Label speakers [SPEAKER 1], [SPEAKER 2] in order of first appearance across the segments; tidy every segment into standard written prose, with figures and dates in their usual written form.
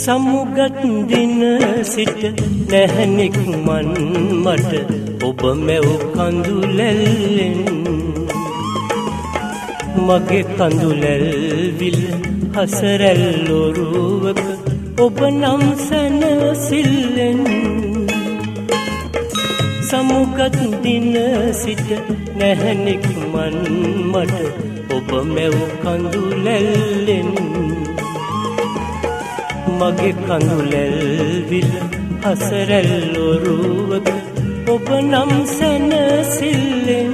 [SPEAKER 1] සමුගත් දින සිට නැහනික් මන් මට ඔබ මැව් කඳුලැල්ලෙන් මගේ කඳුලැල් විල හසරැල් ඔරුවක ඔබ නම් සැනසිල්ලෙන් සමුගත් දින සිට නැහනික් මන් මට ඔබ මැව් කඳුලැල්ලෙන් මගේ කඳුලැල් විල හසරැල් ඔරුවක ඔබ නම් සැනසිල්ලෙන්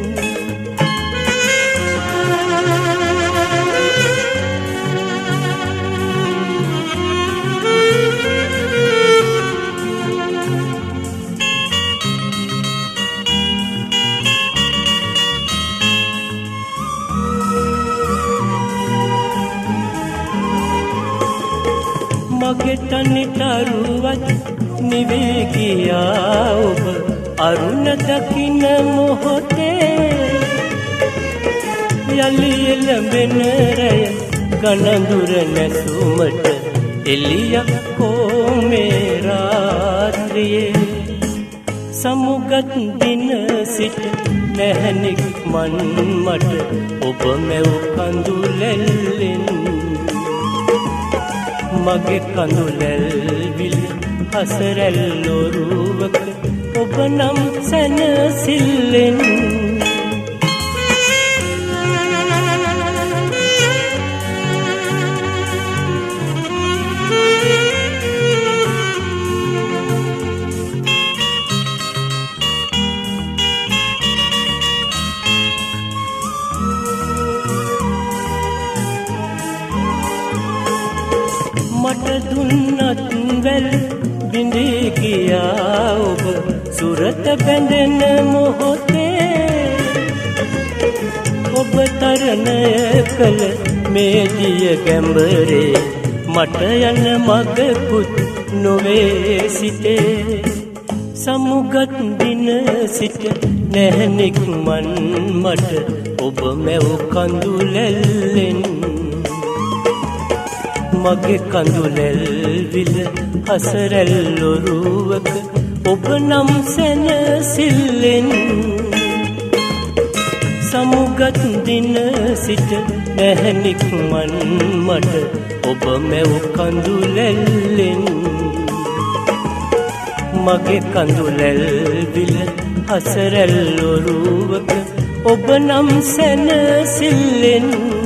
[SPEAKER 1] මගේ තනිතරුවත් නිවී ගියා ඔබ අරුණ දකින මොහොතේ යලි එළඹෙන රැය ගණඳුර නැසුමට එළියක් කොමේ රාත්‍රියේ සමුගත් දින සිට නැහනික් මන් මට ඔබ මැව් කඳුලැල්ලෙන් මගේ කඳුලැල් විල හසරැල් ඔරුවක ඔබ නම් සැනසිල්ලෙන් මට දුන්නත් වැල් බිඳී ගියා ඔබ සුරත බැඳෙන මොහොතේ ඔබ තරණය කළ මේ දිය ගැඹරේ මට යන මගකුත් නොවේ සිතේ සමුගත් දින සිට නැහනික් මන් මට ඔබ මැව් කඳුලැල්ලෙන් මගේ කඳුලැල් විල හසරැල් ඔරුවක ඔබ නම් සැනසිල්ලෙන් සමුගත් දින සිට නැහනික් මන් මට ඔබ මැව් කඳුලැල්ලෙන් මගේ කඳුලැල් විල හසරැල් ඔරුවක ඔබ නම් සැනසිල්ලෙන්